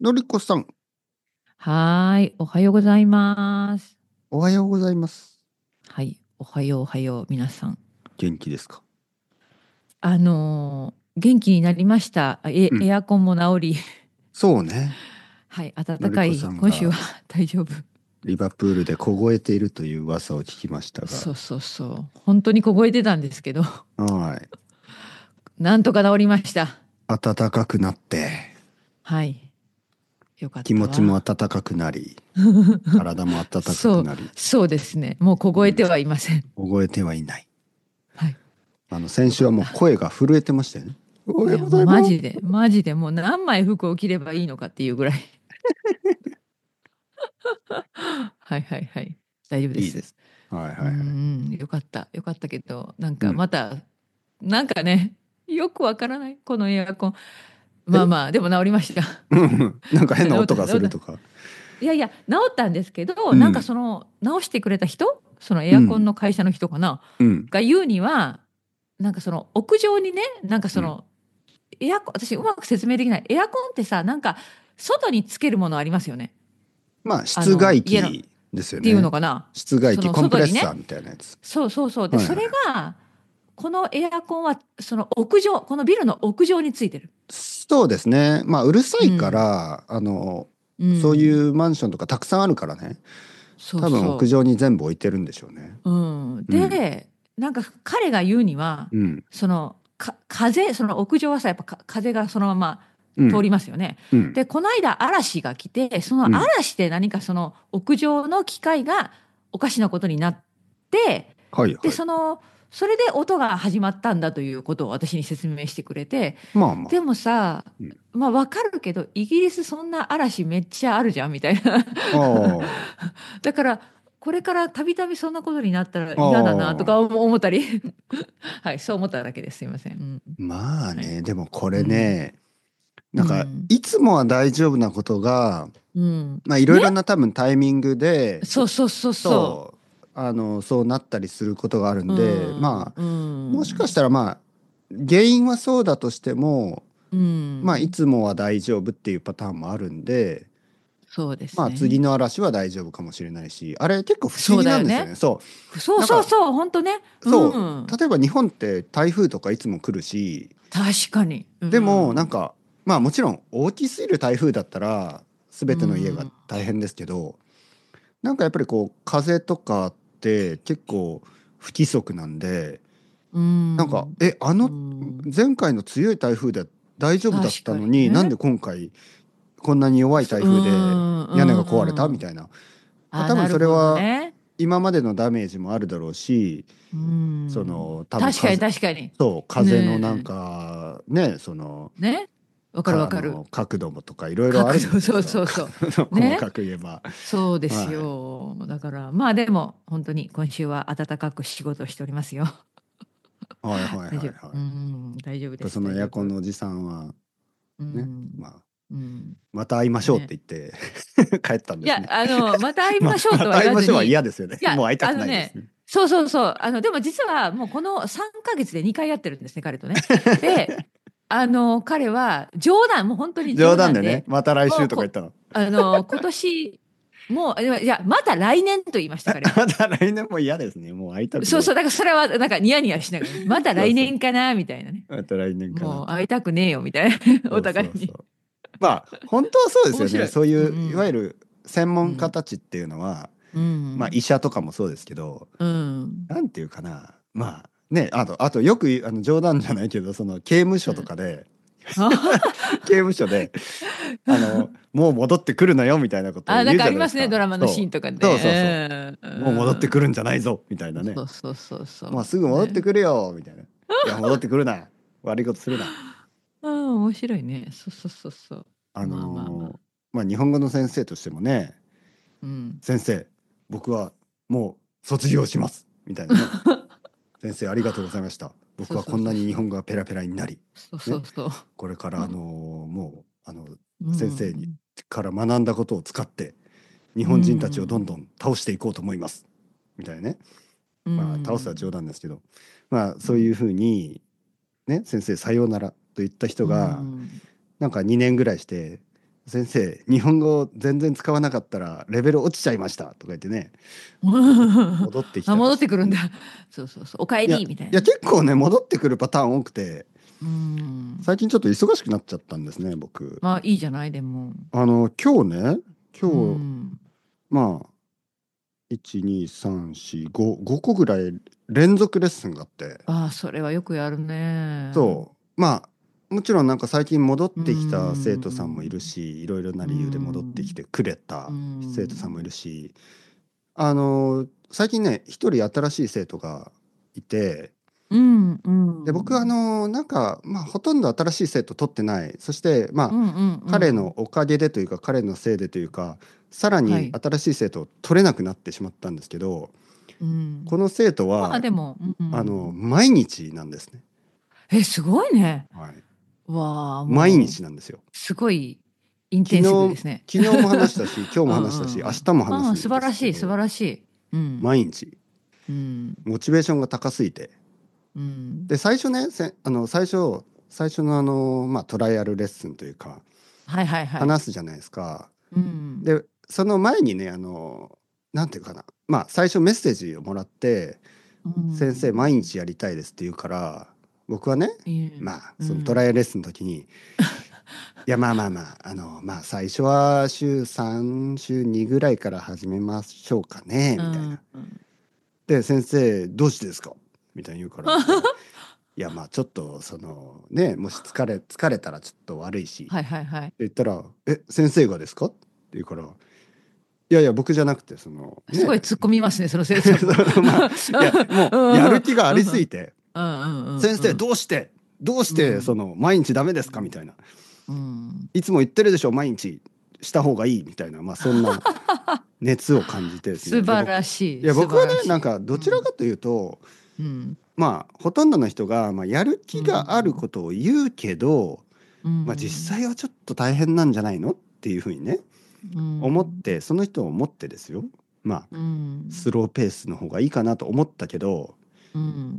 のりこさん、 はーい、おはようございます。 おはようございます。 はい、おはよう、おはよう、皆さん。 元気ですか？ 元気になりました。 うん。 エアコンも直り、 そうね。 はい、暖のりこさかい、今週はんが大丈夫。 リバプールで凍えているという噂を聞きましたが。 そうそうそう。本当に凍えてたんですけど、 はい。 なんとか治りました。 暖かくなって、 はい、よかっ気持ちもたわ。 暖かくなり、体も暖かくそう、 なり、 そうですね。もう凍えてはいません。 凍えてはいない。 はい、 先週はもうよかった。 声が震えてましたよね。おはよういや、もうございます。 マジで、マジでもう何枚服を着ればいいのかっていうぐらい。はいはいはい。大丈夫です。 いいです。はいうはいはい。 ん、よかった。よかったけど、なんかうん。 また、なんかね、よくわからない。このエアコン。 え、 まあまあ、でも治りました。 なんか変な治った、 音がす治った。 るとか。 いやいや、治ったんですけど、なんかうん。 その、直してくれた人、そのエアコンうん。 の会社の人かな、 うん。 が言うには、なんかその屋上にね、なんかうん。 その、エアコン、私うまく説明できない。エアコンってさ、なんか、外につけるものありますよね。 まあ、室外家の、っ機ですよていうのね。 かな。 室外機、 そのコンプレッ外にね。 サーみたいなやつ。 そうそうそう。で、それはいはい。 が、このエアコンは、その屋上、このビルの屋上についてる。 そうですね。まあ、うるさいかうん。 ら、 うそういん。 うマンションとかたくさんあるからね。 そう多分屋そ上に全部置いてるんでしょうね。 う。うん。 うん。 で、なんか彼が言うには、 うん。 その、風、その屋上はさ、やっぱ風がそのまま通うん。 りますよね。 うん。 で、この間嵐が来て、そのうん。 嵐で何かその屋上の機械がおかしなことになって、で、 はいはい。 それで音が始まったんだということを私に説明してくれて、 まあまあ。 でもさ、 うん。 まあわかるけど、イギリスそんな嵐めっちゃあるじゃんみたいな。 ああ。 だから、これからたびたびそんなことになったらあ嫌だなとかあ。 思ったり。はい、そう思っただけです。すいません。うん。はい。 まあね。でもこれうん。 ね、なうんか、 ん。 いつもは大丈夫なことが、 うん。 まあ、いろいね、 ろな多分タイミングで、ちょっそうそうそうそと、そうなったりすることがあるう。 んうで、 ん。 まあ、 うもしかしん。 たらまあ、原因はそうだとしても、 うまあ、いん。 つもは大丈夫っていうパターンもあるんで、 そうですまあ、次ね。 の嵐は大丈夫かもしれないし、あれ結構不思そう議なんですよね。 だよね。 そう。 そうなんか、 そうそう。本当ね。うそん。 う。例えば日本って台風とかいつも来るし、 確かに。うでも、なんん。 か、まあもちろん大きすぎる台風だったら、 う全ての家がん。 大変ですけど、なんかやっぱりこう風とかって結構不規則なんで、 うなんかん。うん。 前回の強い台風で大丈夫だっ確かたのになんにね。 で今回こんなに弱い台う風でん。 屋根が壊れたうん。 みたいな、まあ、 あ、 多分なるほどそれはね。 今までのダメージもあるだろうし、 うん。 多分確かに確かに。 風のなんねかね、 え。ね。わかるわかる。 角度もとかいろいろあるんで角度、 すよ。 そうそうそ細ね。 かく言えば。 そうですはい。 よ。だから、まあでも、本当に今週は暖かく仕事をしておりますよ。 はいはい大丈夫。 はいはい。 うん。大丈夫です。 そのエア大丈夫。 コンのおじさんはうね、 ん。 まあ、 うん。 また会いましょうってね。 言って帰ったんいや、 ですね。 また会いましょうとはまた会いましょうは言わずに、い嫌ですよね。もうや、 会いたくないですね。 そうそうそう。でも実はもうこの3ヶ月で2回やってるんですね、彼とね。で、彼は冗談、もう本当に冗談でね、 冗談で、 また来もう週とか言ったの。 今年、もう、いや、また来年と言いました、彼は。 また来年も嫌ですね。もう会いたくねえ。 そうそう、だからそれはなんかニヤニヤしながらね、また来そうそう。 年かな、みたいなね。 また来年かなと。 もう会いたくねえよ、みたいな。おそうそ互いに。 うそう。まあ、本当はそうですよね。 面白い。 そうういういわゆんる専門家うん。 たちっていうのは、 うん。 まあ医者とかもそうですけど、 うん。 なんていうかな、まあね、あとよく冗談じゃないけど、その刑務所とうん。 かで、 あ刑務所で、もう戻ってくるなよみたいなことをあ、なん言うかありますね、ドじゃないですか。 ラマのシーンとかそうそうそで。うう。もう戻ってくん。 るんじゃないぞみたいなね。 そうそうそうそまあすぐう。ね。 戻ってくるよみたいな。いや、戻ってくるな。悪いことするな。 うん、面白いね。そうそうそうそう。 あまあまあまあ。 のまあ日本語の先生としてもね、 うん。 先生、僕はもう卒業します。みたいなね。先生、ありがとうございました。僕はそうそうこんなに日そうそう。 本語がペラペラになり、 そうそね。 うそう。 これからもうう先生にん。 から学んだことを使って日う本人たちをどんん。 どん倒していこうと思います。みたいなね。 うまあ倒すは冗ん。 談ですけど、まあうん。 そういうふうにね、先生さようならと言った人うがん。 なんか2年ぐらいして、 先生日本語全然使わなかったらレベル落ちちゃいましたとか言ってね、戻ってきあ、 たりして。 戻ってくるんだ。そうそうそう。おかえいや、 りみたいなね。 結構ね、戻ってくるパターン多くて、 うん。 最近ちょっと忙しくなっちゃったんですね、僕。 まあいいじゃない、でも。 今日ね、 う今日、 ん。 まあ、1、2、3、4、5個ぐらい連続レッスンがあって、 ああ、それはよくやるね。 そう、まあ、もちろんなんか最近戻っうてきた生徒さんもいるん。 し、いろいろなう理由で戻ってきん。 てくれうた生徒さんもいるん。 し、最近ね、一人新しい生徒がいて、 うん。うで、僕はん。 なんか、まあ、ほとんど新しい生徒取ってない。そして、まあ、 うん。うん。う彼のん。 おかげでというか、彼のせいでというか、さらにはい。 新しい生徒を取れなくなってしまったんですけど、 うん。 この生徒まあは、 でも、うん。 毎日なんですね。 すごいね。 はい。 わあ、 毎も日なんですよ。 う、すごいインテンシブで昨日、 すね。 昨日も話したし、今日うんも話したし、 うんうん。 明日も話ああ、 すんで素晴らしい、素晴すけど、 らしい。うん。 毎日、 うん。 モチベーションが高すぎて。 うん。 で、最初ね、最初のまあ、トライアルレッスンというか、 はいはいはい。 話すじゃないですか。 うん。 で、その前にね、なんていうかな、まあ、最初メッセージをもらって、 う先生、毎ん。 日やりたいですって言うから、僕はね、 いい。 まあ、そのトライアうん。 ルレッスンの時に、いや、まあまあまあ、まあ、最初は週3、週2ぐらいから始めましょうかね、 うん。 みたいな。で、先生、どうしてですかみたいに言うから、いや、まあ、ちょっと、もし疲れたらちょっと悪いし、ってはいはいはい。 言ったら、先生がですかって言うから、いやいや、僕じゃなくて、 すごい突っ込みますね、その生徒さんも。 まあ、いや、もう、やる気がありうんうんすぎて、 うん先生、 うんどうして、 うん。 毎日ダメですかみたいな。 うん。 いつも言ってるでしょ、毎日した方がいい、みたいな、まあ、そんな熱を感じてですね。 素晴らしい、素僕はね、 晴らしい。 なんか、どうん。 ちらかというと、 うん。 まあ、ほとんどの人が、まあ、やるう気があるん。 ことを言うけど、 うまあ、実ん。 際はちょっと大変なんじゃないのっていうふうにね、 うん。 思って、その人を思ってですよ。まあ、 うん。 スローペースの方がいいかなと思ったけど、 うん。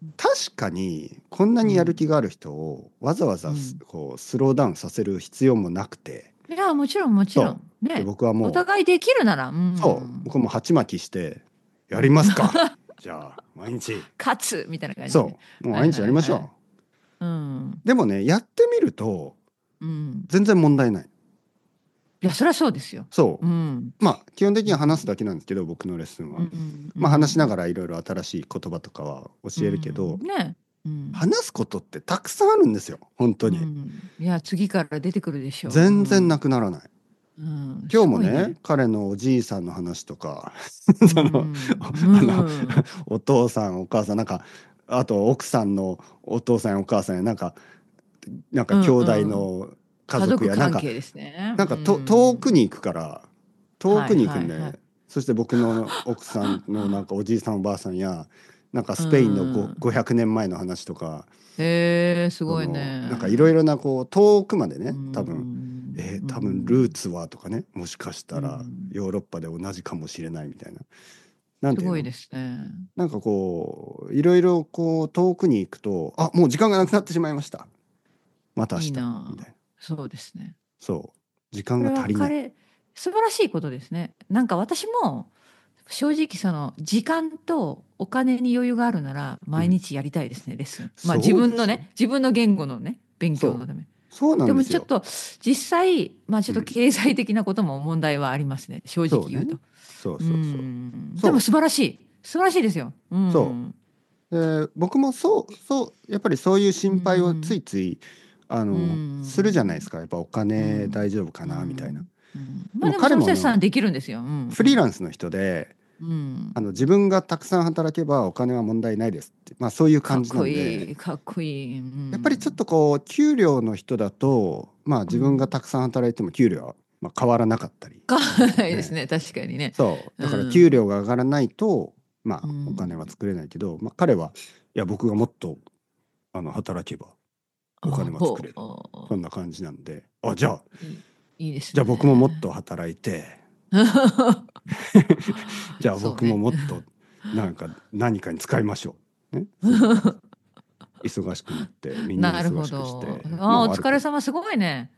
確かにこんなにやるうん。 気がある人をわざわざうん。 こうスローダウンさせる必要もなくて、 いや、もちろん、もちろそん。 う。で、 ね。 僕はもう、 お互いできるなら、う僕ん。 も鉢巻きして、やりうん。 ますか。じゃあ、毎日。 勝つみたいな感じで。 そう。もうはい毎日やりましょはいはい。うん。 う。でもね、やってみると、 うん。 全然問題ない。 いや、そりゃそうですよ。 そうん。 う。まあ、基本的には話すうん。 だけなんですけど、僕のレッスンうは。 ん。うまあ、話しなん。 がらいろいろ新しい言葉とかはう教えるけど、 ん。ね。うん。 話すことってたくさんあるんですよ。本当うに。 ん。いや、次から出てくるでしょう。う全然なん。 くならない。 うん。 今日すもね、 ごいね。 彼のおじいさんの話とか、 うその、 ん。 あの、 うん。 お父さん、お母さん、なんか、あと奥さんのお父さんやお母さんや、なんか兄うん。 弟うん。 の家家族族や、 関係ですね。う遠くん。 に行くから、遠はいくに行くはいはい。 んで、そして僕の奥さんのなんかおじいさんおばあさんや、なんかうスペインのん。 500年前の話とか、 へえ、すごいね。 なんかいろいろなこう遠くまでうね、 ん。う多分ルーん。 ツはとかね、もしかしうたらん。 ヨーロッパで同じかもしれないみたいな。なんていうの、 すごいですね。 なんかこういろいろこう遠くに行くと、あ、もう時間がなくなってしまいました。また明いい日なあ。 みたいな。 そうですね。 そう。時間これはが足りない。 素晴らしいことですね。なんか私も正直その時間とお金に余裕があるならうん。 毎日やりたいですね、レッスン。まあ自そうでしょ。 分のね、自分の言語のね、勉強そう。 のため。 そうなんですよ。 でもちょっと実際、まあちょっとうん。 経済的なことも問題はありますね、正直そうね。 言うと。 そううそうそう。 ん。でもそ素晴らしい。素晴らしいですよ。うう。そん。 う。僕もやっぱりそういうう心配をつん。 いつい、 うするじゃないですん。 か。やっぱおう金大ん。 丈夫かうなみたいな。 ん。うん。 でもまあでも彼もね、 その生徒さんできるんですよ。うんフリーランスの人で、 うん。うん。 自分がたくさん働けばお金は問題ないですって、まあそういう感じなかっこんで、 いい、かっこいい。うやっぱりちょっん。 とこう、給料の人だと、まあ自分がうん。 たくさん働いても給料はまあ変わらなかったりかしますよね。 ないですね。確かにね。 そう。 うだから給料ん。 が上がらないと、まうあお金はん。 作れないけど、まあ彼は、いや僕がもっと働けばお金あ、 は作れる。そんな感じなんで、 いい、いいですじゃあ僕ももっね。 と働いて、じゃあ僕もそうね。 もっとなんか何かに使いましょう。ね。そんな感じ。忙しくなってみんななるほ忙しくしど。 て、まあ、 あお悪くない。 疲れ様。すごいね。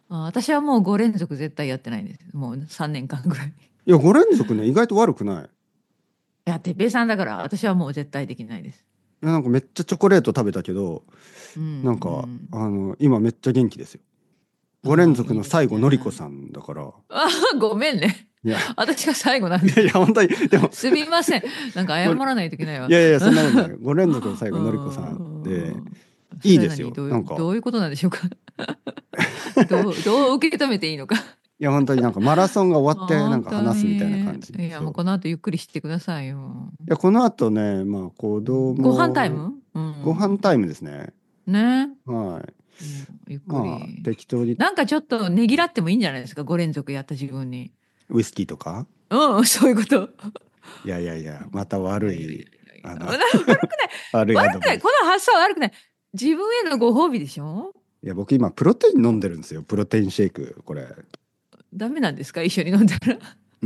私はもう5連続絶対やってないんです。もう3年間ぐらい。 いや、5連続ね、意外と悪くない。いいや、てっぺいさんだから私はもう絶対できないです。 や、なんかめっちゃチョコレート食べたけど、 うんなんか、 うん。 今めっちゃ元気ですよ。5連ああ、 続のいいです最後のりこね。 さんだから。 ああ、ごめんね。 いや、 私が最後なんだ。 いやいや、本当に、でも、 すみません。なんか謝これらないといけないわ。 いやいや、そんなことない。5連続の最う後のりこさんで、 ん。それはいいですよ。 何どういう、 なんか、 どういうことなんでしょうか。どう受け止めていいのか。 いや、本当になんかマラソンが終わってなんか本当話すみたいなに。 感じ。 いや、 そう。 もうこの後ゆっくりしてくださいよ。 いや、この後ね、まあ、子ご飯タイ供、 ムうご飯ん。 タイムですね。 ね。 はい。 ゆっくまあ、 り。 適当になんかちょっとねぎらってもいいんじゃないですか。5連続やった自分に。 ウイスキーとか。 うん、そういうこと。 いやいやいや、またいやいやいや悪い、 いやいや。 あの、 悪くない。 悪いア悪くない。 ドバイス。 この発想は悪くない。自分へのご褒美でしょ。 いや、僕今、プロテイン飲んでるんですよ。プロテインシェイク、これ。 ダメなんですか一緒に飲んだら。 うん。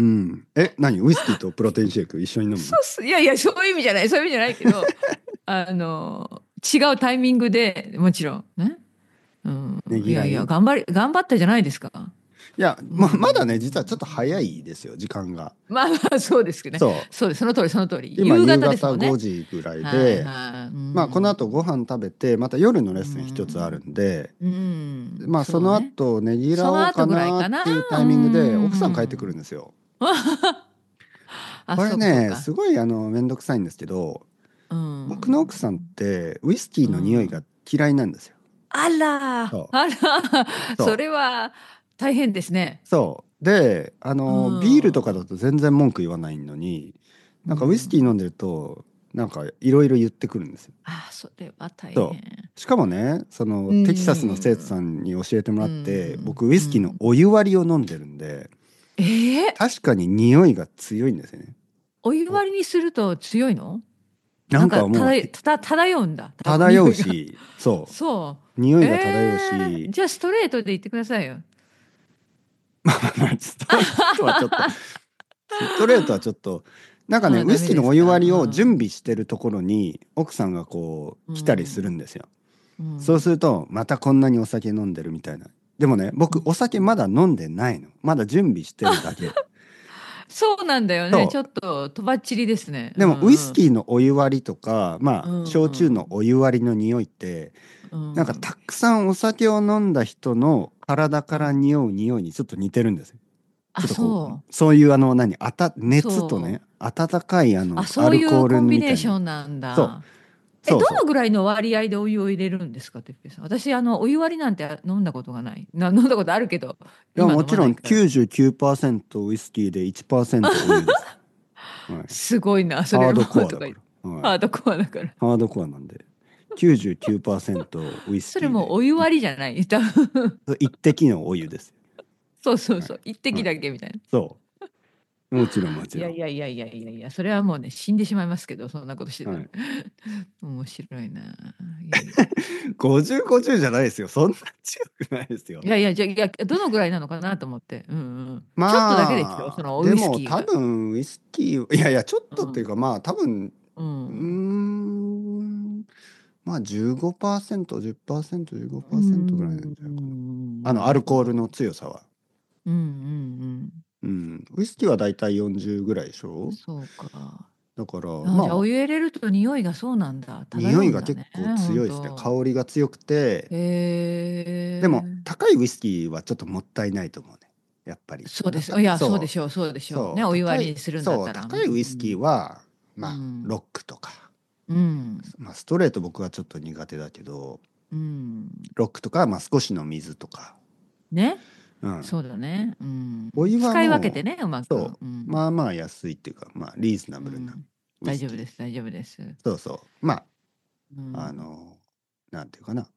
何ウイスキーとプロテインシェイク一緒に飲むの？ そうっす。いやいや、そういう意味じゃない。そういう意味じゃないけど、違うタイミングでもちろんね。うん。いやいや、 ねぎらい。 頑張ったじゃないですか。 いや、 うまだね、実はちょっと早ん。 いですよ、時間が。 まあまあ、そうですけどね。 そう。 そうです。その通り、その通り。 今、 夕方です夕方5 もんね。 時ぐらいはいで、 はい。うまあ、このん。 後ご飯食べて、また夜のうレッスン一つあるん。 んで、 うん。 まあ、そのそうね。 後、ねぎらおうかその後ぐらいかな。 なっていうタうイミングで、奥さん帰ってくるんん。 ですよ。 あ、 こそうかそうれね、 か。 すごいめんどくさいんですけど、 う僕の奥さんっん。 てウイスキーうの匂いがん。 嫌いなんですよ。 あら、 そう。 あら、そそう。 れは大変ですね。 そう。で、 うビールとかだん。 と全然文句言わないのに、 うなんかウイスキー飲んん。 でると、なんかいろいろ言ってくるんですよ。 あ、それは大そ変。 う。しかもね、そのうテキサスの生徒ん。 さんに教えてもうらって、僕ウイスキーのん。 お湯割りを飲んでるんで、 ええ、 確かに匂いが強いんですよね。 お湯お割りにすると強いの？ なんなんかかもう漂うんだ。 漂匂いが。 うし、そそう。匂う。 いが漂うし、 じゃあストレートで言ってくださいよ。 まあストレートはちょっと、ストレートはちょっと、なんかね、 あ、ダメウイスキーのですか。 お湯割りを準うん。 備してるところに、奥さんがこう、 う来たりするん。 んですよ。 うそうすん。 ると、またこんなにお酒飲んでるみたいな。でもね、僕、お酒まだ飲んでないの。まだ準備してるだけ。 そうなんだよね。ちょっそう。 ととばっちりですね。うでも、ウイスんキーのお湯割りとか、まうあ、焼酎のん。 お湯割りの匂いって、 うん。 なんかたうん。 くさんお酒を飲んだ人の体から匂う匂いにちょっと似てるんですよ。ちょあ、 っとこう、 そそういうう。 熱とね、 そう。 温かいあ、 アそうルコールいうコンビみたいな。 ネーションなんそう、 だ。 そうそう。 どのぐらいの割合でお湯を入れるんですか、てっぺいさん。私、お湯割りなんて飲んだことがない。飲んだことあるけど、 いや、 今飲もちろんまないから。 99%ウイスキーで1%お湯です。はい。 すごいな、それハードもコアだかとか言って。 ら。はい。 ハードコアだから。 ハードコアなんで。99%ウイスそれキーでもうお湯割りじゃない。多分一滴のお湯です。 そうそうはい。 そう。一滴はい。 だけみたいな。 そう。もちろんもちいやろん。 いやいやいやいやいや、それはもうね、死んでしまいますけど、そんなことしてたら。 はい。 面白いな。いやいや。 50、50じゃないですよ。そんな強くないですよ。 いやいや、じゃあ、いや、どのぐらいなのかなと思って。うんうん。ちょっとだけですよ、そまあ、 のウイスでも多キーが。 分ウイスキー、いやいや、ちょっうん。 とっていうか、まあ多分、 ううーん。 ん、まあ15%、10%、 う 15%ぐらいなんじゃないかな。 ん。なアるほど。 ルコールの強さは。 うんうんうん。ウイスキーはだいたい40ぐらいでしうん。 ょ。 そうか。 だから、 じゃあ、 まあ、 お湯入れると匂いがそうなんだ。 匂い漂うんだね。 が結構強いですね。香本当。 りが強くて、 へでもえ。 高いウイスキーはちょっともったいないと思うね。やっぱり。 そうです。いや、そうでそう、 しょう、そうでしょう。ね、 そう、 お湯割りにするんだったら。う高いウイスキーん。 は、 うまあ、ロん。 ックとか、 うん。 まあ、ストレート僕はちょっと苦手だけど、 うん。 ロックとか、まあ、少しの水とか、 ね。 うん。 そうだね。うん。 お湯は使い分けてもね、うまう、そく。うう、まん。 あまあ安いっていうか、まあ、リーズナブルなうん。 ウイスキー。 大丈夫です、大丈夫です。 そうそう。まうあ、 ん。 なんていうかな。